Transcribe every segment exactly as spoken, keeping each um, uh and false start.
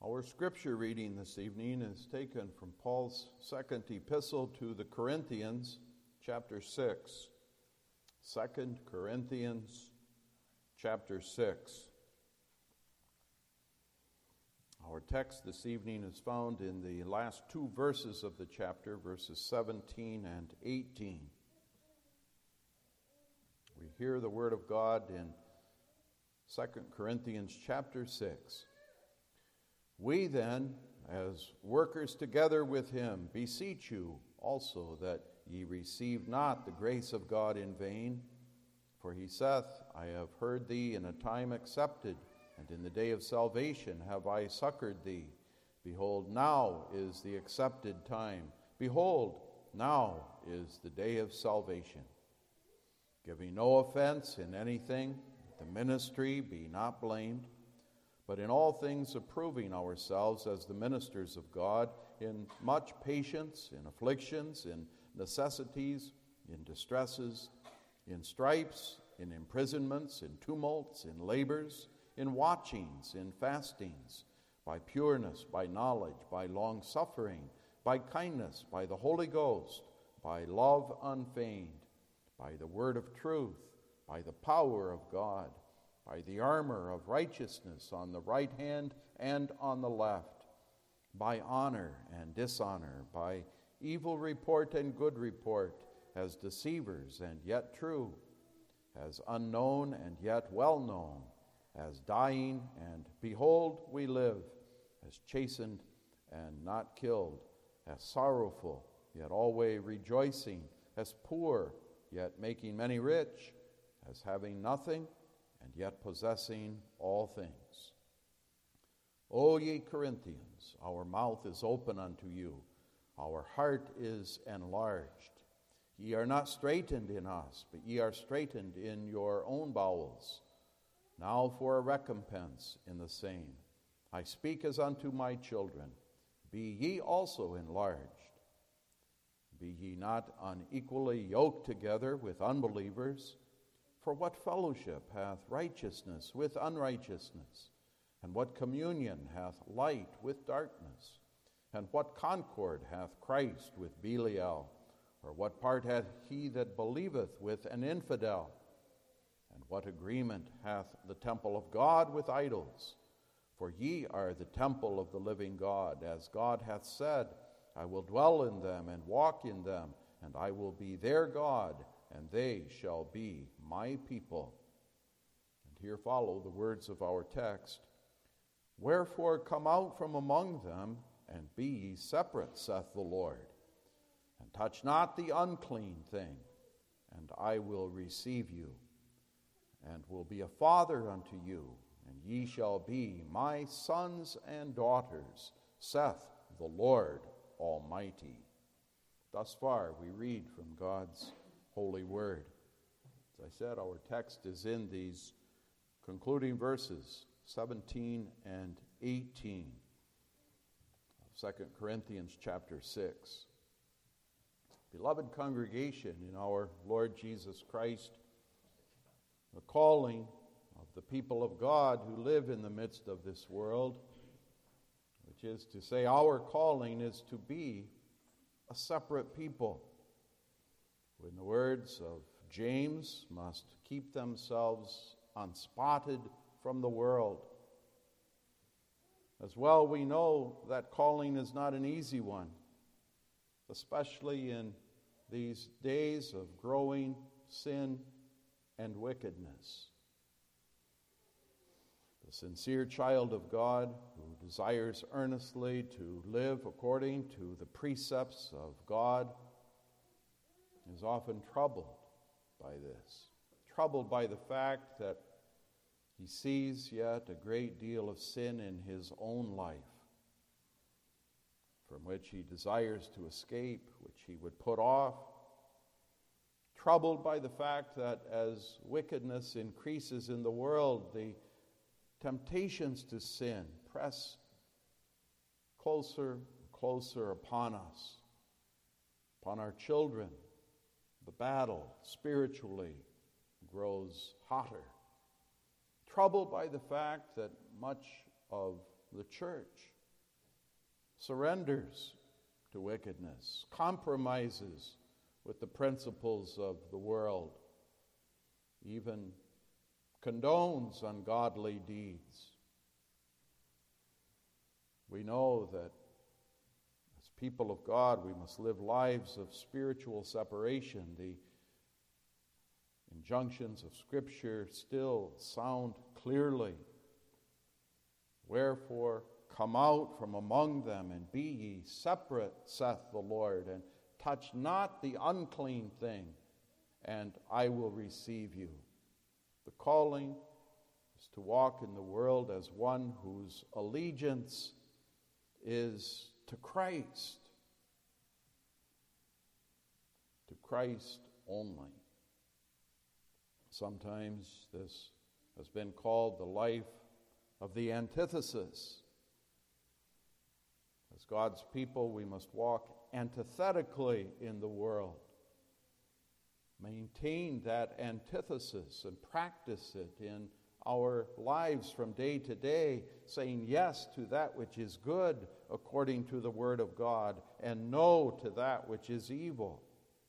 Our scripture reading this evening is taken from Paul's second epistle to the Corinthians, chapter six. Second Corinthians, chapter six. Our text this evening is found in the last two verses of the chapter, verses seventeen and eighteen. We hear the word of God in Second Corinthians, chapter six. We then, as workers together with him, beseech you also that ye receive not the grace of God in vain. For he saith, I have heard thee in a time accepted, and in the day of salvation have I succored thee. Behold, now is the accepted time. Behold, now is the day of salvation. Giving no offense in anything, the ministry be not blamed, but in all things approving ourselves as the ministers of God, in much patience, in afflictions, in necessities, in distresses, in stripes, in imprisonments, in tumults, in labors, in watchings, in fastings, by pureness, by knowledge, by long-suffering, by kindness, by the Holy Ghost, by love unfeigned, by the word of truth, by the power of God, by the armor of righteousness on the right hand and on the left, by honor and dishonor, by evil report and good report, as deceivers and yet true, as unknown and yet well known, as dying and behold we live, as chastened and not killed, as sorrowful yet always rejoicing, as poor yet making many rich, as having nothing and yet possessing all things. O ye Corinthians, our mouth is open unto you, our heart is enlarged. Ye are not straitened in us, but ye are straitened in your own bowels. Now for a recompense in the same. I speak as unto my children. Be ye also enlarged. Be ye not unequally yoked together with unbelievers. For what fellowship hath righteousness with unrighteousness? And what communion hath light with darkness? And what concord hath Christ with Belial? Or what part hath he that believeth with an infidel? And what agreement hath the temple of God with idols? For ye are the temple of the living God, as God hath said, I will dwell in them and walk in them, and I will be their God, and they shall be my people. And here follow the words of our text. Wherefore come out from among them, and be ye separate, saith the Lord, and touch not the unclean thing, and I will receive you, and will be a father unto you, and ye shall be my sons and daughters, saith the Lord Almighty. Thus far we read from God's holy word. As I said, our text is in these concluding verses, seventeen and eighteen of Second Corinthians chapter six. Beloved congregation in our Lord Jesus Christ, the calling of the people of God who live in the midst of this world, which is to say our calling is to be a separate people, who in the words of James must keep themselves unspotted from the world. As well, we know that calling is not an easy one, especially in these days of growing sin and wickedness. The sincere child of God who desires earnestly to live according to the precepts of God is often troubled by this, troubled by the fact that he sees yet a great deal of sin in his own life, from which he desires to escape, which he would put off, troubled by the fact that as wickedness increases in the world, the temptations to sin press closer, closer upon us, upon our children. The battle spiritually grows hotter. Troubled by the fact that much of the church surrenders to wickedness, compromises with the principles of the world, even condones ungodly deeds. We know that as people of God, we must live lives of spiritual separation. The injunctions of Scripture still sound clearly. Wherefore, come out from among them, and be ye separate, saith the Lord, and touch not the unclean thing, and I will receive you. The calling is to walk in the world as one whose allegiance is to Christ, to Christ only. Sometimes this has been called the life of the antithesis. As God's people, we must walk antithetically in the world. Maintain that antithesis and practice it in our lives from day to day, saying yes to that which is good according to the Word of God, and no to that which is evil.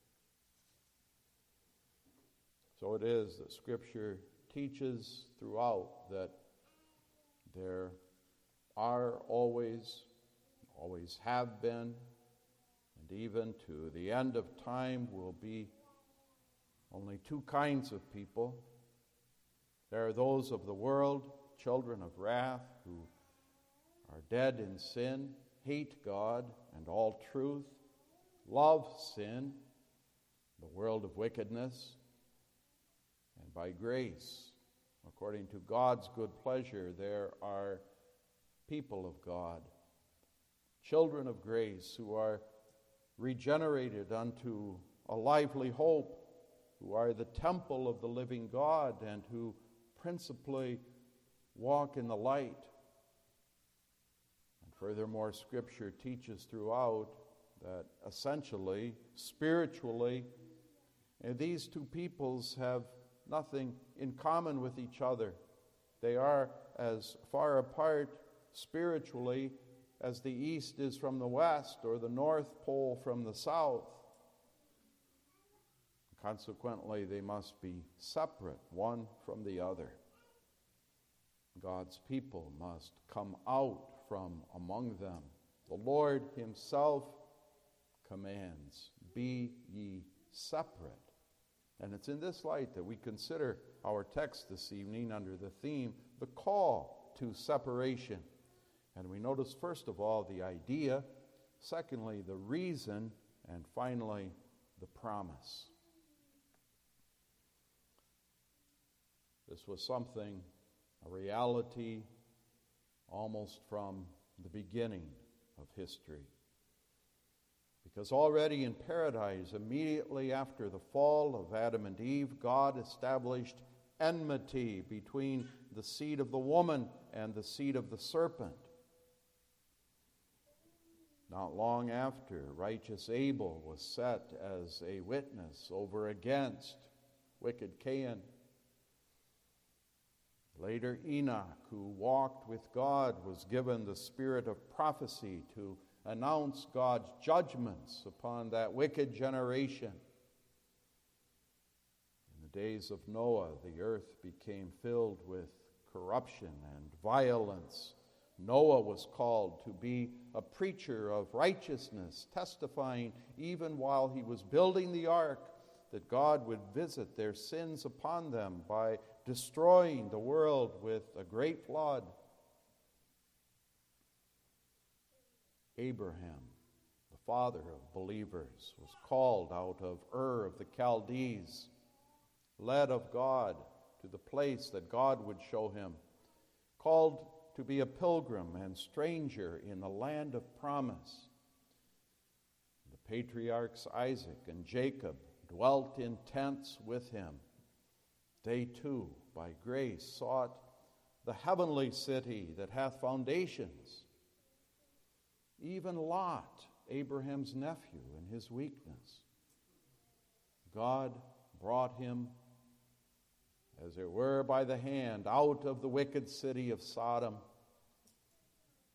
So it is that Scripture teaches throughout that there are always, always have been, and even to the end of time will be only two kinds of people. There are those of the world, children of wrath, who are dead in sin, hate God and all truth, love sin, the world of wickedness, and by grace, according to God's good pleasure, there are people of God, children of grace, who are regenerated unto a lively hope, who are the temple of the living God, and who principally walk in the light. And furthermore, Scripture teaches throughout that essentially, spiritually, these two peoples have nothing in common with each other. They are as far apart spiritually as the east is from the west, or the North Pole from the south. Consequently, they must be separate, one from the other. God's people must come out from among them. The Lord himself commands, "Be ye separate." And it's in this light that we consider our text this evening under the theme, the call to separation. And we notice, first of all, the idea, secondly, the reason, and finally, the promise. This was something, a reality, almost from the beginning of history. Because already in paradise, immediately after the fall of Adam and Eve, God established enmity between the seed of the woman and the seed of the serpent. Not long after, righteous Abel was set as a witness over against wicked Cain. Later, Enoch, who walked with God, was given the spirit of prophecy to announce God's judgments upon that wicked generation. In the days of Noah, the earth became filled with corruption and violence. Noah was called to be a preacher of righteousness, testifying even while he was building the ark that God would visit their sins upon them by destroying the world with a great flood. Abraham, the father of believers, was called out of Ur of the Chaldees, led of God to the place that God would show him, called to be a pilgrim and stranger in the land of promise. The patriarchs Isaac and Jacob dwelt in tents with him. They too, by grace, sought the heavenly city that hath foundations. Even Lot, Abraham's nephew, in his weakness, God brought him, as it were by the hand, out of the wicked city of Sodom.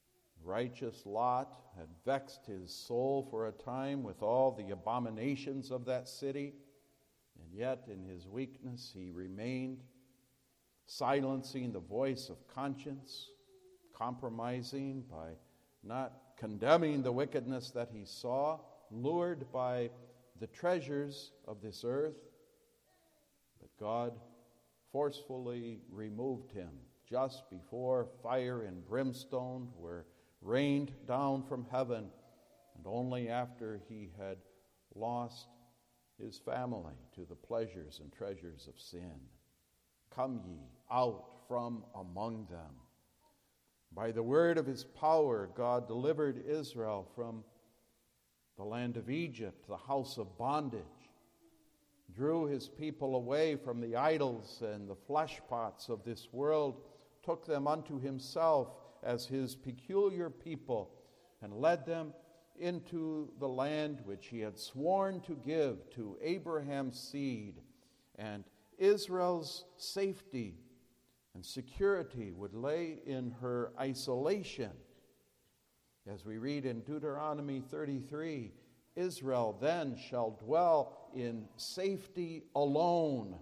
Righteous Lot had vexed his soul for a time with all the abominations of that city, and yet in his weakness he remained, silencing the voice of conscience, compromising by not condemning the wickedness that he saw, lured by the treasures of this earth. But God forcefully removed him just before fire and brimstone were rained down from heaven, and only after he had lost his family to the pleasures and treasures of sin. Come ye out from among them. By the word of his power, God delivered Israel from the land of Egypt, the house of bondage, drew his people away from the idols and the flesh pots of this world, took them unto himself as his peculiar people, and led them into the land which he had sworn to give to Abraham's seed. And Israel's safety and security would lay in her isolation. As we read in Deuteronomy thirty-three, Israel then shall dwell in safety alone.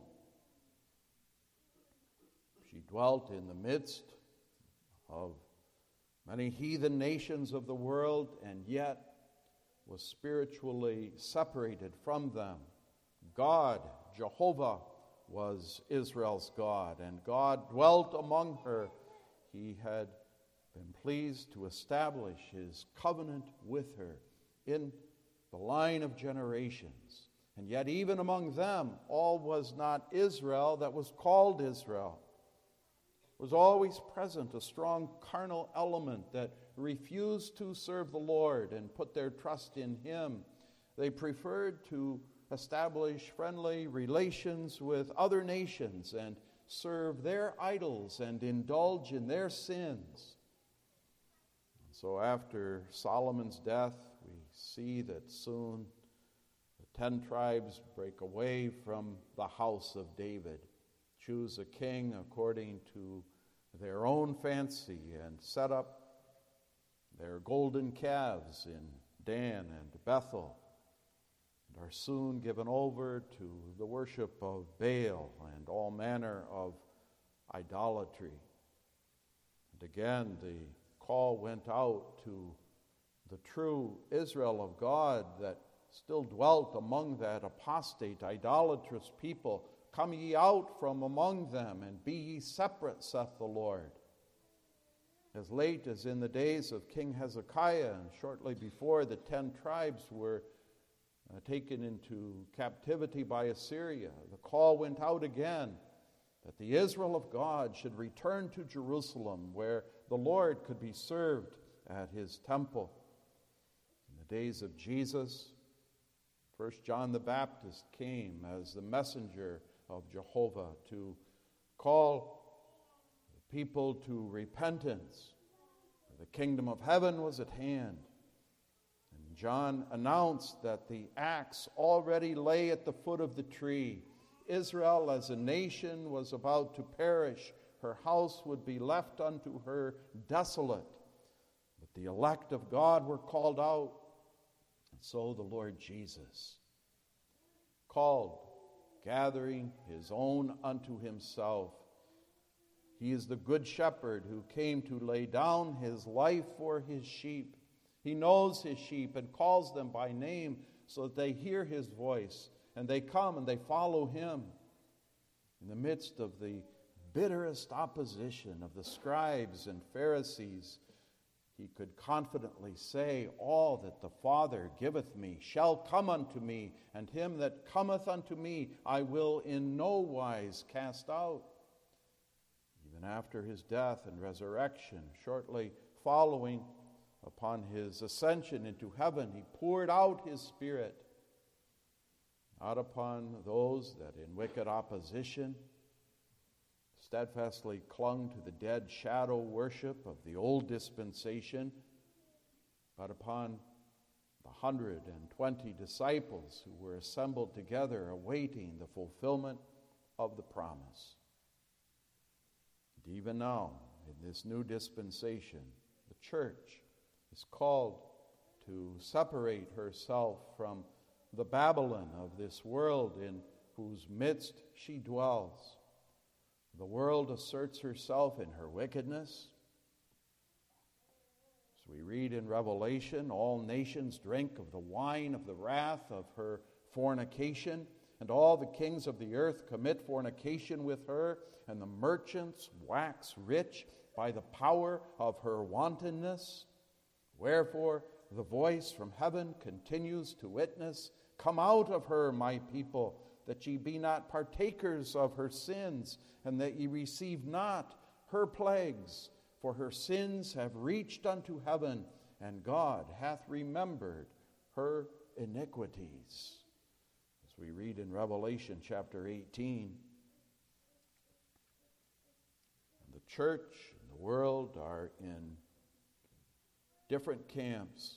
She dwelt in the midst of many heathen nations of the world, and yet was spiritually separated from them. God, Jehovah, was Israel's God, and God dwelt among her. He had been pleased to establish his covenant with her in the line of generations. And yet even among them, all was not Israel that was called Israel. Was always present a strong carnal element that refused to serve the Lord and put their trust in him. They preferred to establish friendly relations with other nations and serve their idols and indulge in their sins. So after Solomon's death, we see that soon the ten tribes break away from the house of David, choose a king according to their own fancy, and set up their golden calves in Dan and Bethel, and are soon given over to the worship of Baal and all manner of idolatry. And again, the call went out to the true Israel of God that still dwelt among that apostate, idolatrous people. Come ye out from among them, and be ye separate, saith the Lord. As late as in the days of King Hezekiah, and shortly before the ten tribes were uh, taken into captivity by Assyria, the call went out again that the Israel of God should return to Jerusalem, where the Lord could be served at his temple. In the days of Jesus, First John the Baptist came as the messenger of Jehovah to call people to repentance. The kingdom of heaven was at hand. And John announced that the axe already lay at the foot of the tree. Israel as a nation was about to perish. Her house would be left unto her desolate. But the elect of God were called out. And so the Lord Jesus called, gathering his own unto himself. He is the good shepherd who came to lay down his life for his sheep. He knows his sheep and calls them by name so that they hear his voice, and they come and they follow him. In the midst of the bitterest opposition of the scribes and Pharisees, he could confidently say, all that the Father giveth me shall come unto me, and him that cometh unto me I will in no wise cast out. Even after his death and resurrection, shortly following upon his ascension into heaven, he poured out his Spirit, not upon those that in wicked opposition steadfastly clung to the dead shadow worship of the old dispensation, but upon the hundred and twenty disciples who were assembled together awaiting the fulfillment of the promise. And even now, in this new dispensation, the church is called to separate herself from the Babylon of this world in whose midst she dwells. The world asserts herself in her wickedness. As we read in Revelation, all nations drink of the wine of the wrath of her fornication, and all the kings of the earth commit fornication with her, and the merchants wax rich by the power of her wantonness. Wherefore the voice from heaven continues to witness, Come out of her, my people, that ye be not partakers of her sins, and that ye receive not her plagues. For her sins have reached unto heaven, and God hath remembered her iniquities. As we read in Revelation chapter eighteen, and the church and the world are in different camps,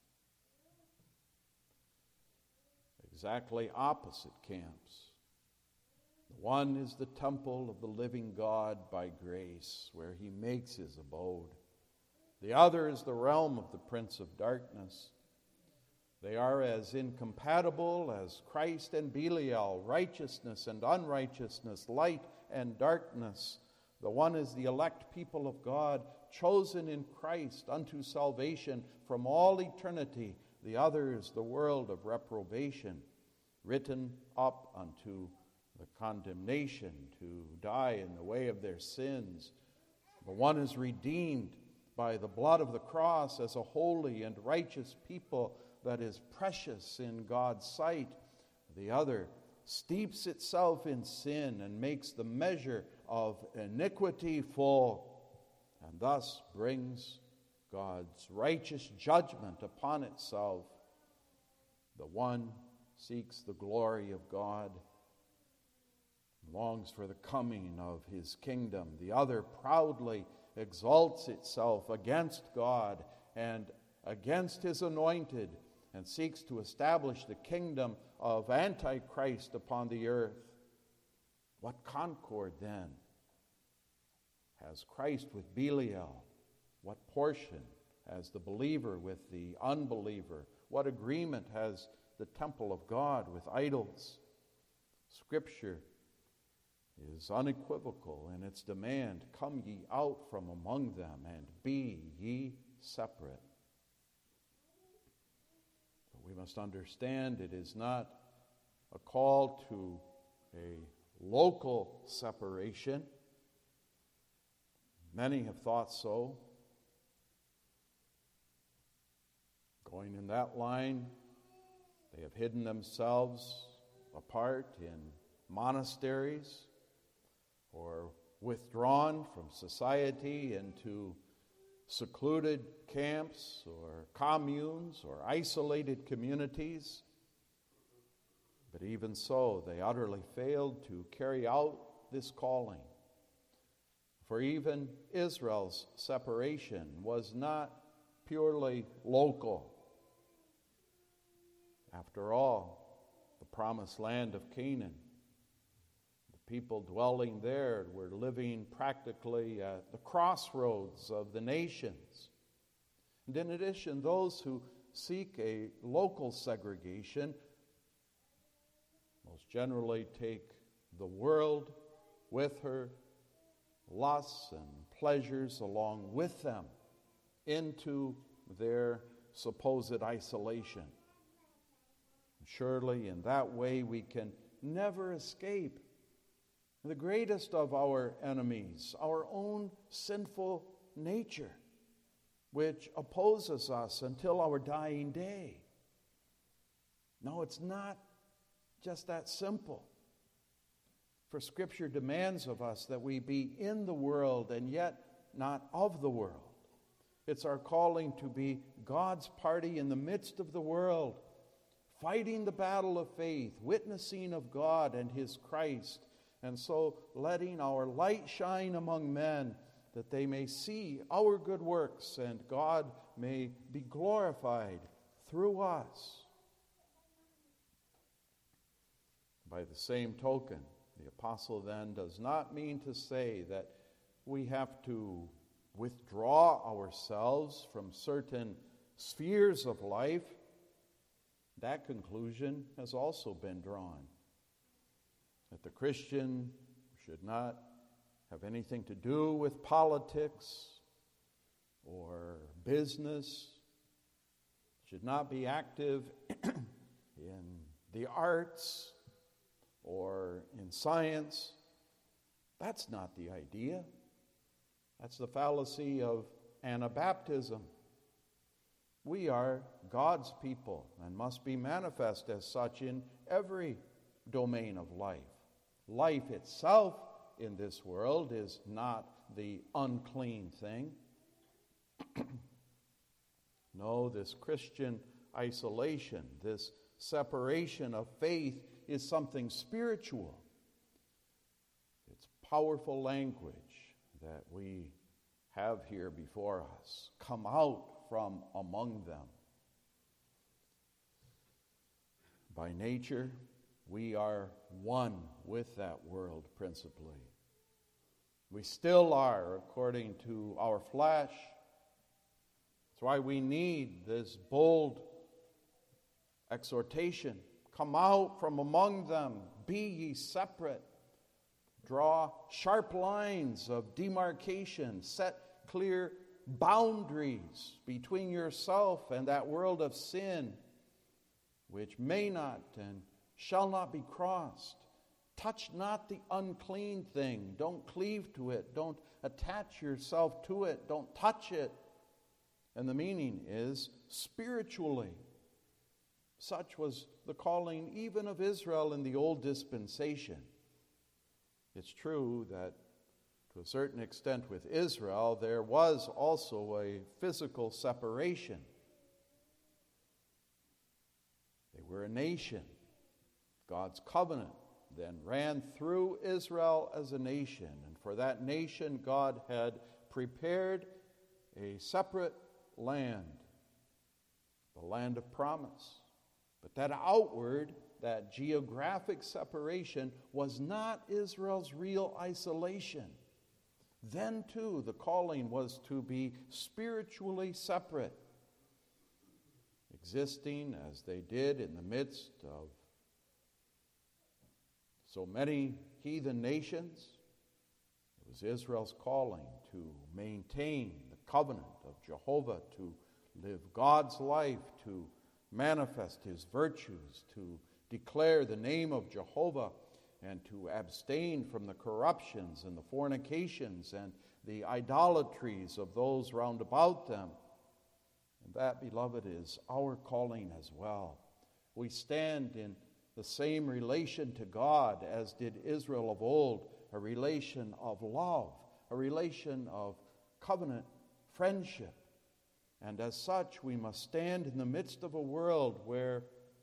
exactly opposite camps. The one is the temple of the living God by grace, where he makes his abode. The other is the realm of the prince of darkness. They are as incompatible as Christ and Belial, righteousness and unrighteousness, light and darkness. The one is the elect people of God, chosen in Christ unto salvation from all eternity. The other is the world of reprobation, written up unto the condemnation to die in the way of their sins. The one is redeemed by the blood of the cross as a holy and righteous people that is precious in God's sight. The other steeps itself in sin and makes the measure of iniquity full, and thus brings God's righteous judgment upon itself. The one seeks the glory of God, longs for the coming of his kingdom. The other proudly exalts itself against God and against his anointed, and seeks to establish the kingdom of Antichrist upon the earth. What concord, then, has Christ with Belial? What portion has the believer with the unbeliever? What agreement has the temple of God with idols? Scripture is unequivocal in its demand, Come ye out from among them, and be ye separate. But we must understand it is not a call to a local separation. Many have thought so. Going in that line, they have hidden themselves apart in monasteries, or withdrawn from society into secluded camps or communes or isolated communities. But even so, they utterly failed to carry out this calling. For even Israel's separation was not purely local. After all, the promised land of Canaan, people dwelling there were living practically at the crossroads of the nations. And in addition, those who seek a local segregation most generally take the world with her lusts and pleasures along with them into their supposed isolation. Surely in that way we can never escape the greatest of our enemies, our own sinful nature, which opposes us until our dying day. No, it's not just that simple. For Scripture demands of us that we be in the world and yet not of the world. It's our calling to be God's party in the midst of the world, fighting the battle of faith, witnessing of God and His Christ, and so letting our light shine among men, that they may see our good works and God may be glorified through us. By the same token, the apostle then does not mean to say that we have to withdraw ourselves from certain spheres of life, that conclusion has also been drawn. That the Christian should not have anything to do with politics or business, should not be active in the arts or in science. That's not the idea. That's the fallacy of Anabaptism. We are God's people and must be manifest as such in every domain of life. Life itself in this world is not the unclean thing. No, this Christian isolation, this separation of faith is something spiritual. It's powerful language that we have here before us. Come out from among them. By nature, we are one with that world principally. We still are, according to our flesh. That's why we need this bold exhortation. Come out from among them, be ye separate. Draw sharp lines of demarcation, set clear boundaries between yourself and that world of sin, which may not and shall not be crossed. Touch not the unclean thing. Don't cleave to it. Don't attach yourself to it. Don't touch it. And the meaning is spiritually. Such was the calling even of Israel in the old dispensation. It's true that to a certain extent with Israel, there was also a physical separation. They were a nation. God's covenant then ran through Israel as a nation. And for that nation, God had prepared a separate land, the land of promise. But that outward, that geographic separation was not Israel's real isolation. Then, too, the calling was to be spiritually separate, existing as they did in the midst of so many heathen nations. It was Israel's calling to maintain the covenant of Jehovah, to live God's life, to manifest his virtues, to declare the name of Jehovah, and to abstain from the corruptions and the fornications and the idolatries of those round about them. And that, beloved, is our calling as well. We stand in the same relation to God as did Israel of old, a relation of love, a relation of covenant friendship. And as such, we must stand in the midst of a world where,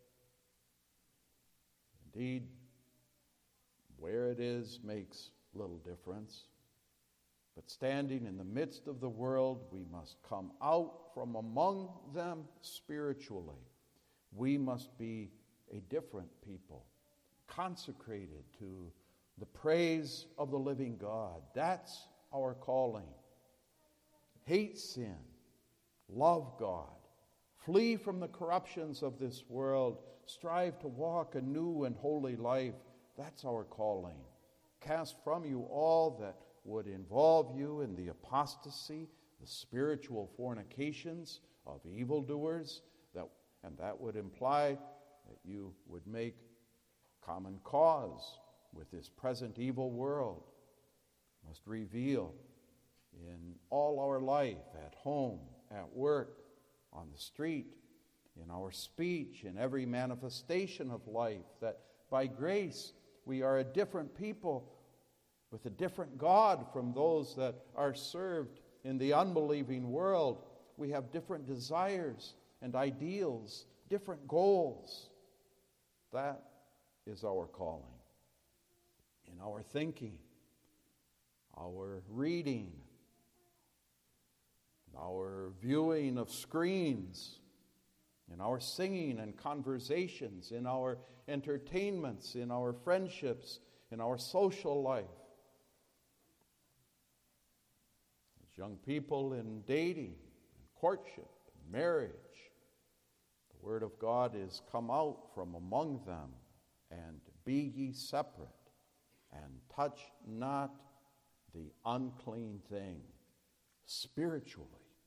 indeed, where it is makes little difference. But standing in the midst of the world, we must come out from among them spiritually. We must be a different people, consecrated to the praise of the living God. That's our calling. Hate sin, love God, flee from the corruptions of this world, strive to walk a new and holy life. That's our calling. Cast from you all that would involve you in the apostasy, the spiritual fornications of evildoers, that, and that would imply that you would make common cause with this present evil world. Must reveal in all our life, at home, at work, on the street, in our speech, in every manifestation of life, that by grace we are a different people with a different God from those that are served in the unbelieving world. We have different desires and ideals, different goals. That is our calling. In our thinking, our reading, our viewing of screens, in our singing and conversations, in our entertainments, in our friendships, in our social life. As young people in dating, in courtship, in marriage, the word of God is come out from among them, and be ye separate, and touch not the unclean thing spiritually.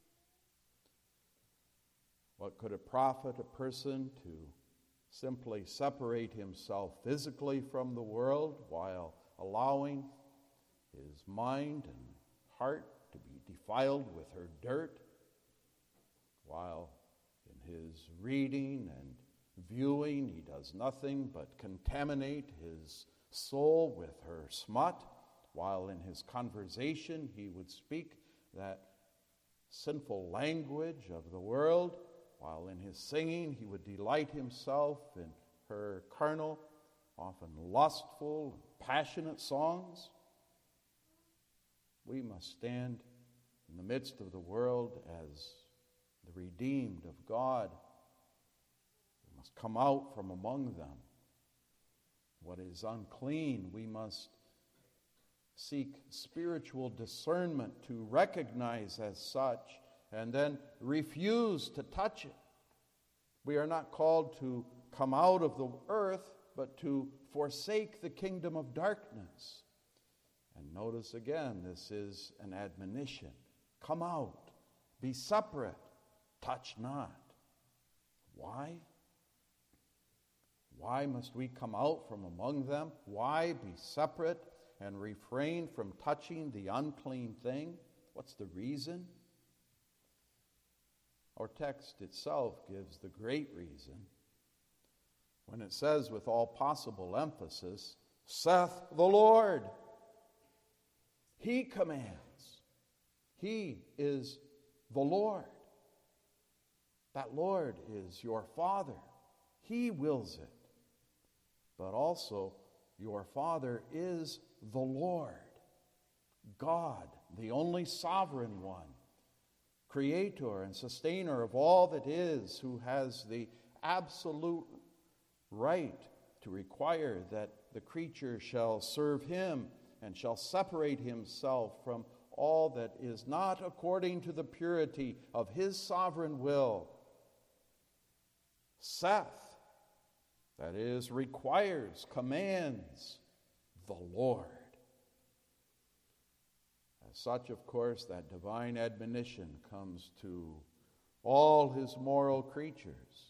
What could it profit a person to simply separate himself physically from the world while allowing his mind and heart to be defiled with her dirt, while in his reading and viewing he does nothing but contaminate his soul with her smut, while in his conversation he would speak that sinful language of the world, while in his singing he would delight himself in her carnal, often lustful, passionate songs? We must stand in the midst of the world as the redeemed of God. We must come out from among them. What is unclean, we must seek spiritual discernment to recognize as such, and then refuse to touch it. We are not called to come out of the earth, but to forsake the kingdom of darkness. And notice again, this is an admonition. Come out, be separate, touch not. Why? Why must we come out from among them? Why be separate and refrain from touching the unclean thing? What's the reason? Our text itself gives the great reason when it says with all possible emphasis, saith the Lord. He commands. He is the Lord. That Lord is your Father. He wills it. But also, your Father is the Lord, God, the only sovereign one, creator and sustainer of all that is, who has the absolute right to require that the creature shall serve him and shall separate himself from all that is not according to the purity of his sovereign will. Saith, that is, requires, commands the Lord. As such, of course, that divine admonition comes to all his moral creatures.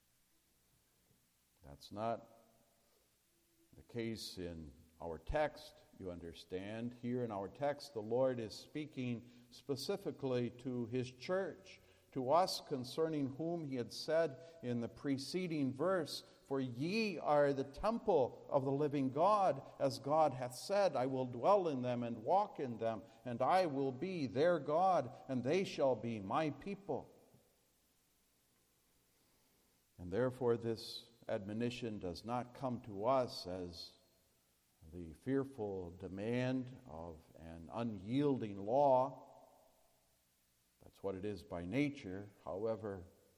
That's not the case in our text, you understand. Here in our text, the Lord is speaking specifically to his church, to us concerning whom he had said in the preceding verse, for ye are the temple of the living God, as God hath said, I will dwell in them and walk in them, and I will be their God, and they shall be my people. And therefore this admonition does not come to us as the fearful demand of an unyielding law. That's what it is by nature. However,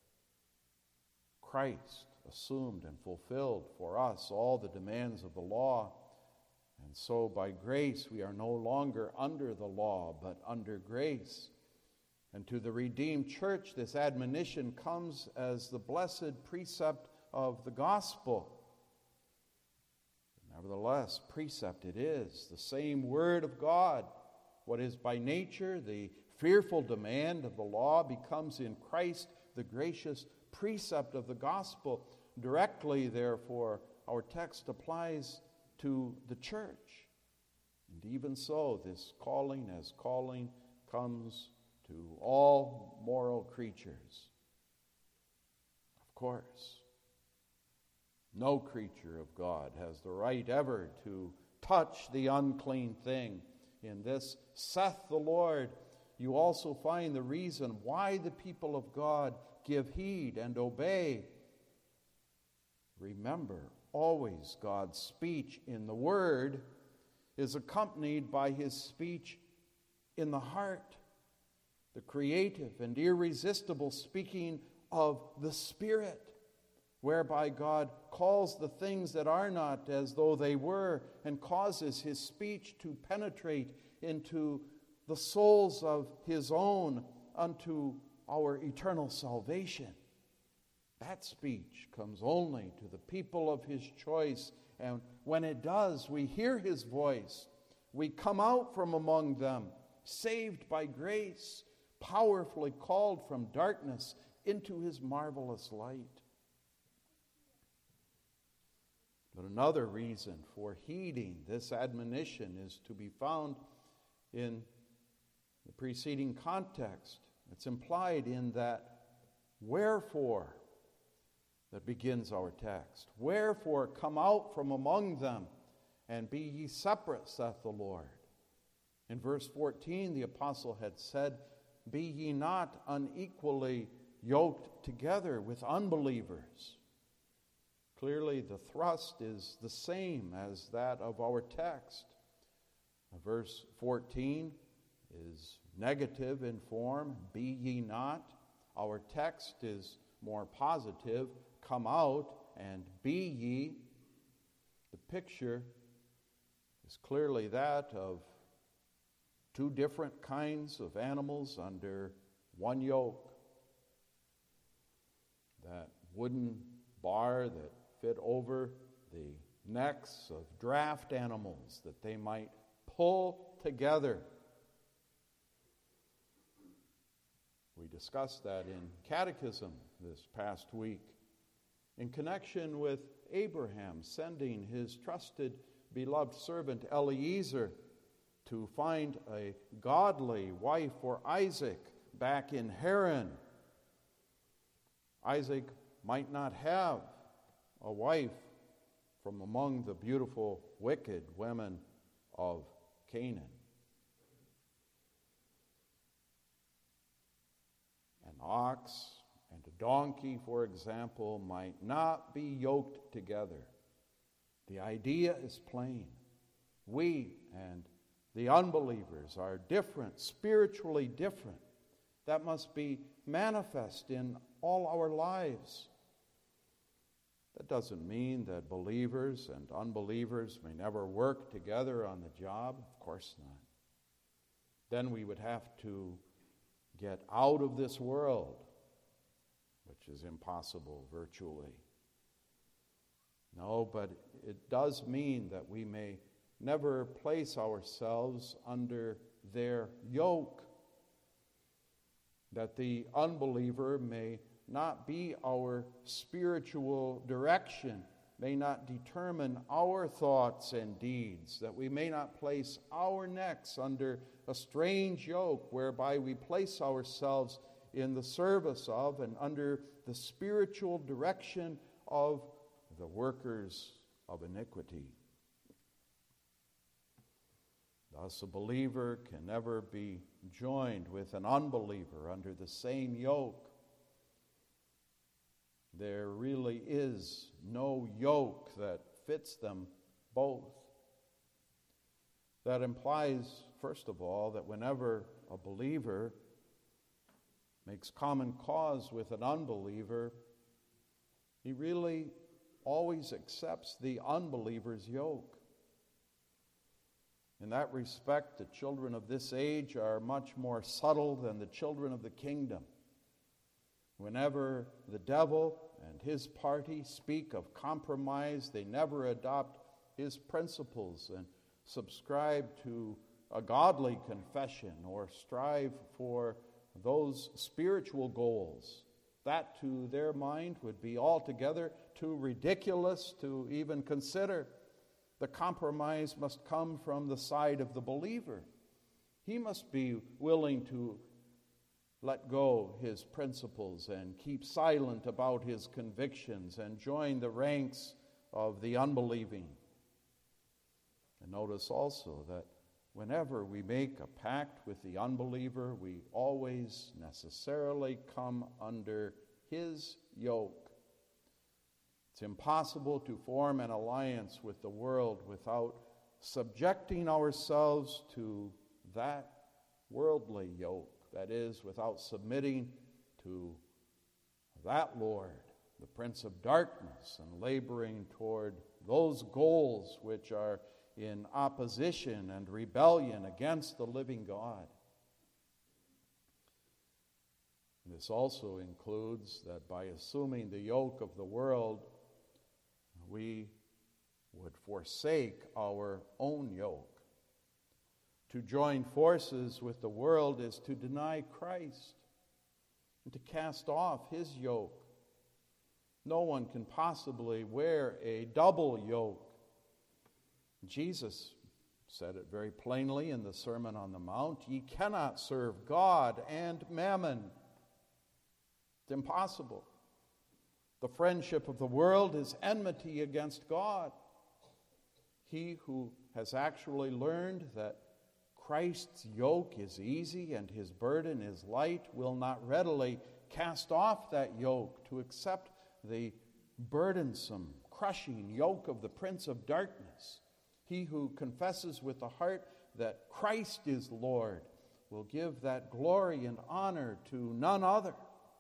Christ assumed and fulfilled for us all the demands of the law. And so by grace we are no longer under the law, but under grace. And to the redeemed church, this admonition comes as the blessed precept of the gospel. Nevertheless, precept it is, the same word of God. What is by nature the fearful demand of the law becomes in Christ the gracious precept of the gospel. Directly, therefore, our text applies to the church. And even so, this calling as calling comes to all moral creatures. Of course, no creature of God has the right ever to touch the unclean thing. In this, saith the Lord, you also find the reason why the people of God give heed and obey. Remember, always God's speech in the Word is accompanied by his speech in the heart, the creative and irresistible speaking of the Spirit, whereby God calls the things that are not as though they were and causes his speech to penetrate into the souls of his own unto our eternal salvation. That speech comes only to the people of his choice, and when it does, we hear his voice. We come out from among them, saved by grace, powerfully called from darkness into his marvelous light. But another reason for heeding this admonition is to be found in the preceding context. It's implied in that wherefore that begins our text. Wherefore come out from among them, and be ye separate, saith the Lord. In verse fourteen, the apostle had said, be ye not unequally yoked together with unbelievers. Clearly, the thrust is the same as that of our text. Verse fourteen is negative in form, be ye not. Our text is more positive, come out and be ye. The picture is clearly that of two different kinds of animals under one yoke. That wooden bar that fit over the necks of draft animals that they might pull together. We discussed that in catechism this past week in connection with Abraham sending his trusted, beloved servant Eliezer to find a godly wife for Isaac back in Haran. Isaac might not have a wife from among the beautiful, wicked women of Canaan. An ox and a donkey, for example, might not be yoked together. The idea is plain. We and the unbelievers are different, spiritually different. That must be manifest in all our lives. That doesn't mean that believers and unbelievers may never work together on the job. Of course not. Then we would have to get out of this world, which is impossible virtually. No, but it does mean that we may never place ourselves under their yoke, that the unbeliever may not be our spiritual direction, may not determine our thoughts and deeds, that we may not place our necks under a strange yoke whereby we place ourselves in the service of and under the spiritual direction of the workers of iniquity. Thus, a believer can never be joined with an unbeliever under the same yoke. There really is no yoke that fits them both. That implies, first of all, that whenever a believer makes common cause with an unbeliever, he really always accepts the unbeliever's yoke. In that respect, the children of this age are much more subtle than the children of the kingdom. Whenever the devil and his party speak of compromise, they never adopt his principles and subscribe to a godly confession or strive for those spiritual goals. That, to their mind, would be altogether too ridiculous to even consider. The compromise must come from the side of the believer. He must be willing to let go his principles and keep silent about his convictions and join the ranks of the unbelieving. And notice also that whenever we make a pact with the unbeliever, we always necessarily come under his yoke. It's impossible to form an alliance with the world without subjecting ourselves to that worldly yoke. That is, without submitting to that Lord, the Prince of Darkness, and laboring toward those goals which are in opposition and rebellion against the living God. This also includes that by assuming the yoke of the world, we would forsake our own yoke. To join forces with the world is to deny Christ and to cast off his yoke. No one can possibly wear a double yoke. Jesus said it very plainly in the Sermon on the Mount. Ye cannot serve God and mammon. It's impossible. The friendship of the world is enmity against God. He who has actually learned that Christ's yoke is easy and his burden is light will not readily cast off that yoke to accept the burdensome, crushing yoke of the prince of darkness. He who confesses with the heart that Christ is Lord will give that glory and honor to none other.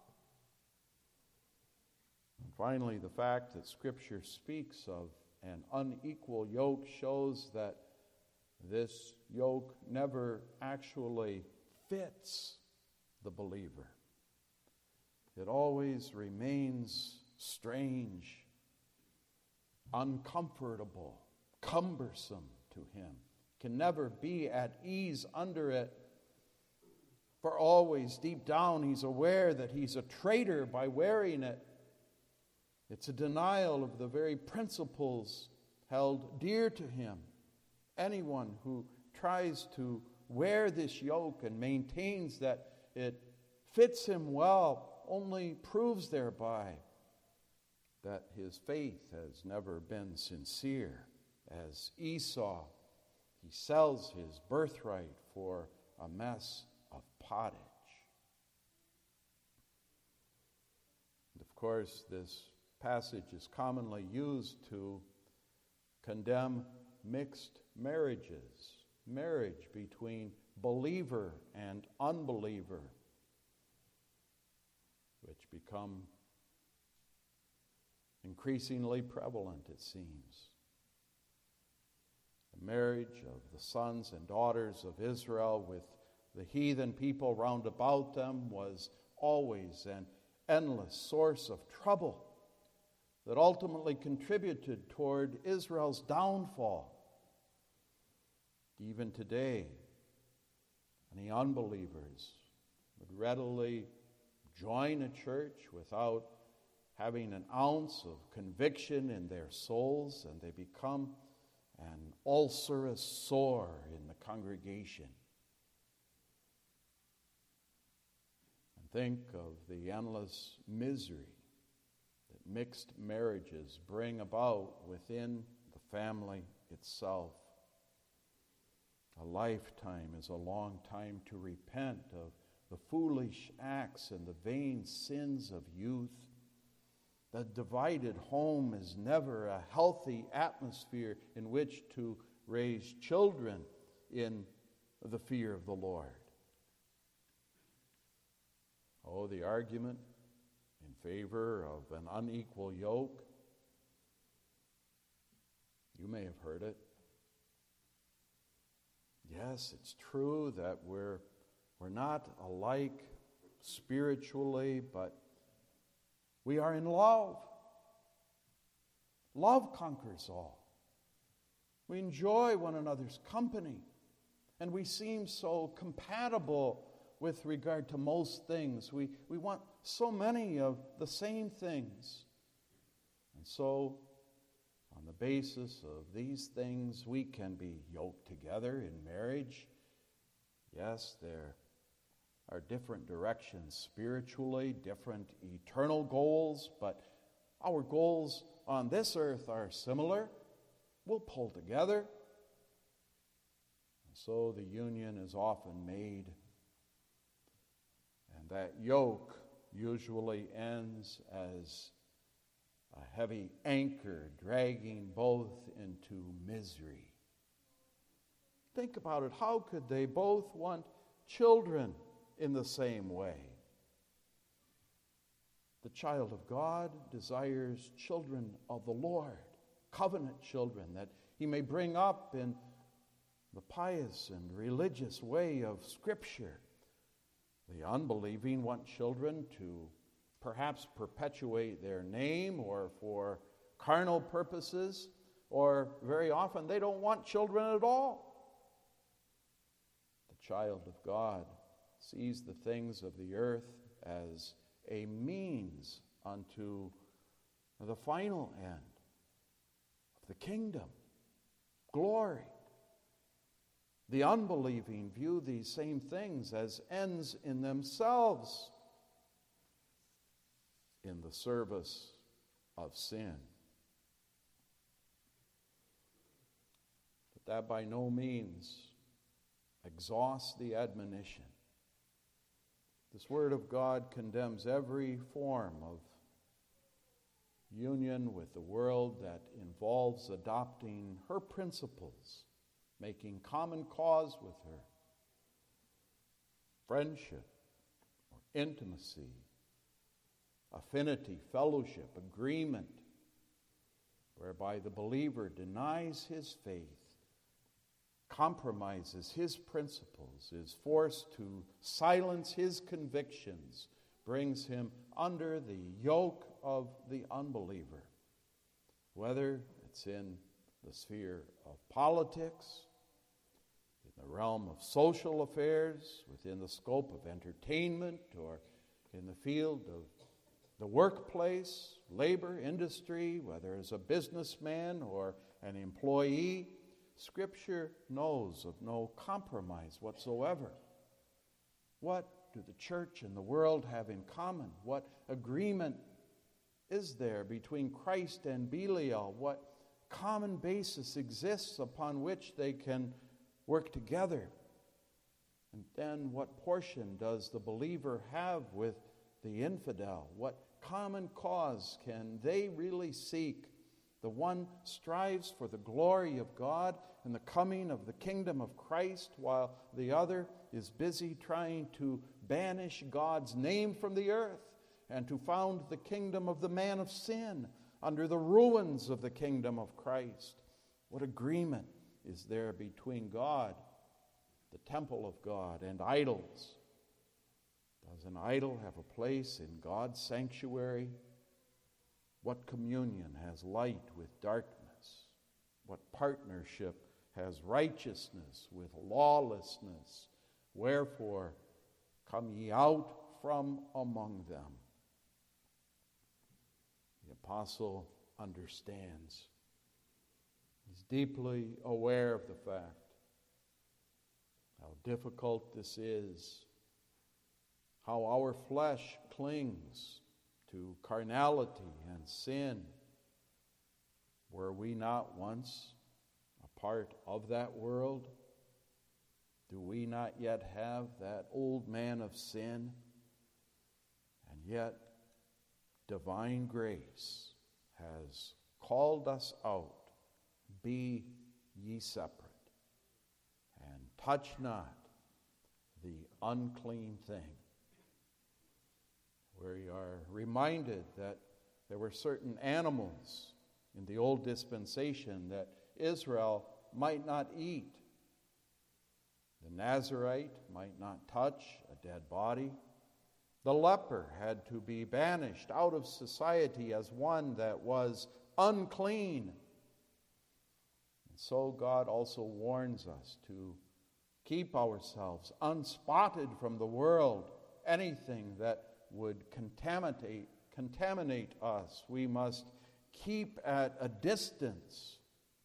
And finally, the fact that Scripture speaks of an unequal yoke shows that this yoke never actually fits the believer. It always remains strange, uncomfortable, cumbersome to him. Can never be at ease under it. For always, deep down, he's aware that he's a traitor by wearing it. It's a denial of the very principles held dear to him. Anyone who tries to wear this yoke and maintains that it fits him well only proves thereby that his faith has never been sincere. As Esau, he sells his birthright for a mess of pottage. And of course, this passage is commonly used to condemn mixed marriages, marriage between believer and unbeliever, which become increasingly prevalent, it seems. The marriage of the sons and daughters of Israel with the heathen people round about them was always an endless source of trouble that ultimately contributed toward Israel's downfall. Even today, many unbelievers would readily join a church without having an ounce of conviction in their souls, and they become an ulcerous sore in the congregation. And think of the endless misery that mixed marriages bring about within the family itself. A lifetime is a long time to repent of the foolish acts and the vain sins of youth. The divided home is never a healthy atmosphere in which to raise children in the fear of the Lord. Oh, the argument in favor of an unequal yoke. You may have heard it. Yes, it's true that we're, we're not alike spiritually, but we are in love. Love conquers all. We enjoy one another's company, and we seem so compatible with regard to most things. We, we want so many of the same things. And so, on the basis of these things, we can be yoked together in marriage. Yes, there are different directions spiritually, different eternal goals, but our goals on this earth are similar. We'll pull together. And so the union is often made, and that yoke usually ends as a heavy anchor dragging both into misery. Think about it. How could they both want children in the same way? The child of God desires children of the Lord, covenant children, that he may bring up in the pious and religious way of Scripture. The unbelieving want children to perhaps perpetuate their name or for carnal purposes, or very often they don't want children at all. The child of God sees the things of the earth as a means unto the final end of the kingdom, glory. The unbelieving view these same things as ends in themselves in the service of sin. But that by no means exhausts the admonition. This Word of God condemns every form of union with the world that involves adopting her principles, making common cause with her, friendship or intimacy, affinity, fellowship, agreement, whereby the believer denies his faith, compromises his principles, is forced to silence his convictions, brings him under the yoke of the unbeliever, whether it's in the sphere of politics, in the realm of social affairs, within the scope of entertainment, or in the field of the workplace, labor, industry, whether as a businessman or an employee. Scripture knows of no compromise whatsoever. What do the church and the world have in common? What agreement is there between Christ and Belial? What common basis exists upon which they can work together? And then what portion does the believer have with the infidel? What common cause can they really seek? The one strives for the glory of God and the coming of the kingdom of Christ, while the other is busy trying to banish God's name from the earth and to found the kingdom of the man of sin under the ruins of the kingdom of Christ. What agreement is there between God, the temple of God, and idols? Does an idol have a place in God's sanctuary? What communion has light with darkness? What partnership has righteousness with lawlessness? Wherefore, come ye out from among them. The apostle understands. He's deeply aware of the fact how difficult this is, how our flesh clings to carnality and sin. Were we not once a part of that world? Do we not yet have that old man of sin? And yet, divine grace has called us out. Be ye separate, and touch not the unclean thing. We are reminded that there were certain animals in the old dispensation that Israel might not eat. The Nazirite might not touch a dead body. The leper had to be banished out of society as one that was unclean. And so God also warns us to keep ourselves unspotted from the world. Anything that would contaminate contaminate us, we must keep at a distance.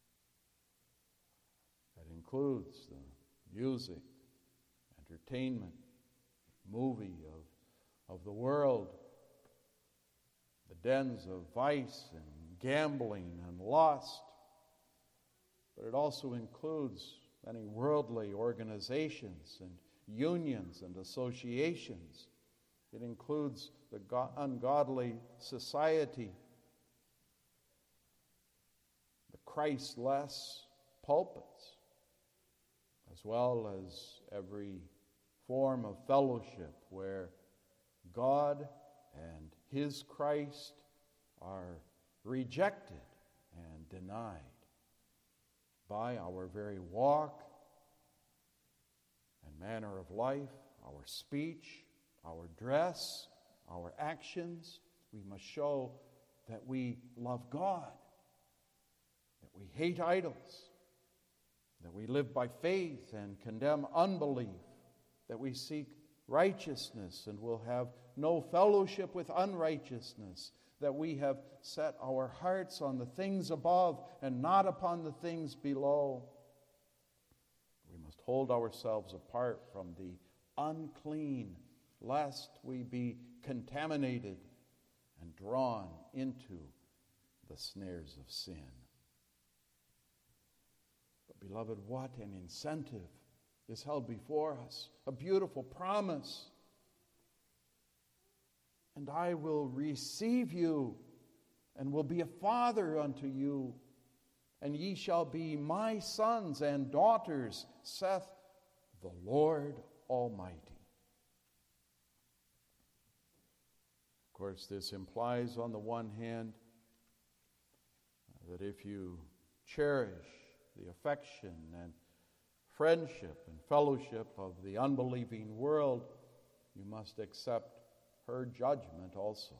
That includes the music, entertainment, movie of, of the world, the dens of vice and gambling and lust. But it also includes many worldly organizations and unions and associations. It includes the go- ungodly society, the Christless pulpits, as well as every form of fellowship where God and His Christ are rejected and denied by our very walk and manner of life, our speech, our dress, our actions. We must show that we love God, that we hate idols, that we live by faith and condemn unbelief, that we seek righteousness and will have no fellowship with unrighteousness, that we have set our hearts on the things above and not upon the things below. We must hold ourselves apart from the unclean, lest we be contaminated and drawn into the snares of sin. But beloved, what an incentive is held before us, a beautiful promise. And I will receive you, and will be a father unto you, and ye shall be my sons and daughters, saith the Lord Almighty. Of course, this implies, on the one hand, that if you cherish the affection and friendship and fellowship of the unbelieving world, you must accept her judgment also.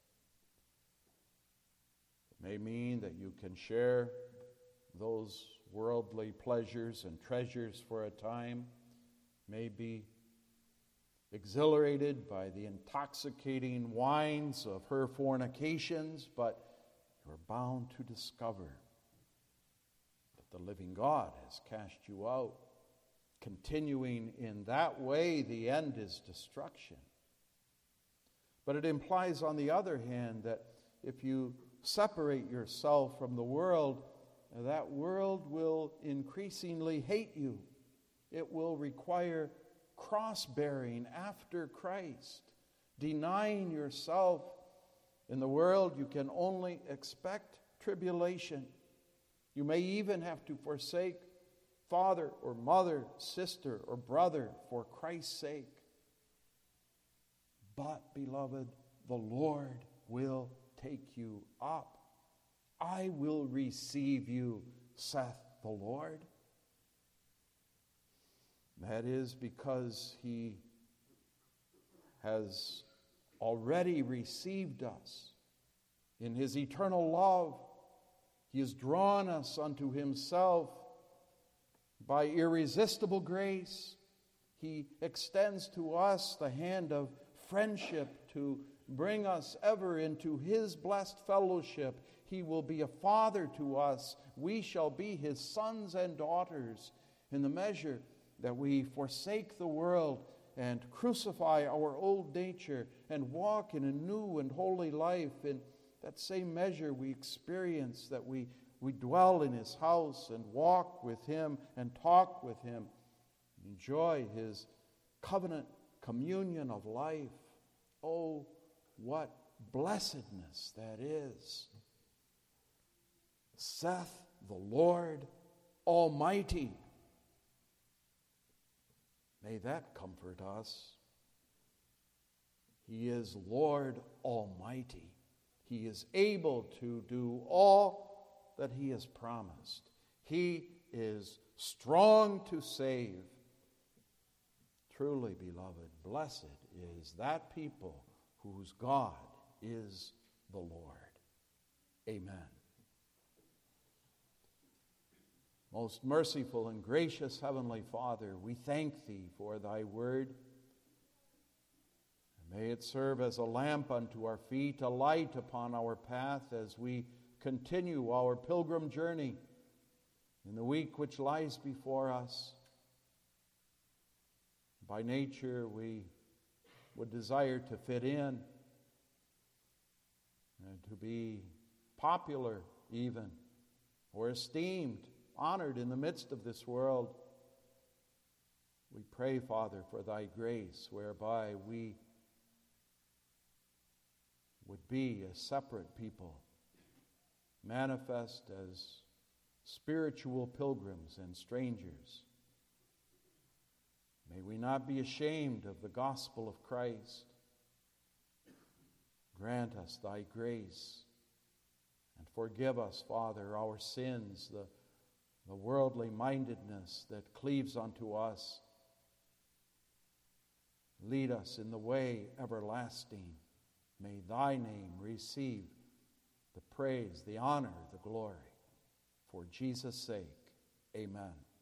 It may mean that you can share those worldly pleasures and treasures for a time, may be exhilarated by the intoxicating wines of her fornications, but you're bound to discover that the living God has cast you out. Continuing in that way, the end is destruction. But it implies, on the other hand, that if you separate yourself from the world, that world will increasingly hate you. It will require cross-bearing after Christ, denying yourself. In the world, you can only expect tribulation. You may even have to forsake father or mother, sister or brother for Christ's sake. But, beloved, the Lord will take you up. I will receive you, saith the Lord. That is because he has already received us in his eternal love. He has drawn us unto himself by irresistible grace. He extends to us the hand of friendship to bring us ever into his blessed fellowship. He will be a father to us. We shall be his sons and daughters in the measure that we forsake the world and crucify our old nature and walk in a new and holy life. In that same measure we experience that we, we dwell in his house and walk with him and talk with him, enjoy his covenant communion of life. Oh, what blessedness that is. Saith the Lord Almighty. May that comfort us. He is Lord Almighty. He is able to do all that he has promised. He is strong to save. Truly, beloved, blessed is that people whose God is the Lord. Amen. Most merciful and gracious Heavenly Father, we thank thee for thy word. May it serve as a lamp unto our feet, a light upon our path as we continue our pilgrim journey in the week which lies before us. By nature, we would desire to fit in and to be popular even, or esteemed, honored in the midst of this world. We pray, Father, for thy grace, whereby we would be a separate people, manifest as spiritual pilgrims and strangers. May we not be ashamed of the gospel of Christ. Grant us thy grace and forgive us, Father, our sins, the, the worldly mindedness that cleaves unto us. lead us in the way everlasting. May thy name receive the praise, the honor, the glory. For Jesus' sake, amen.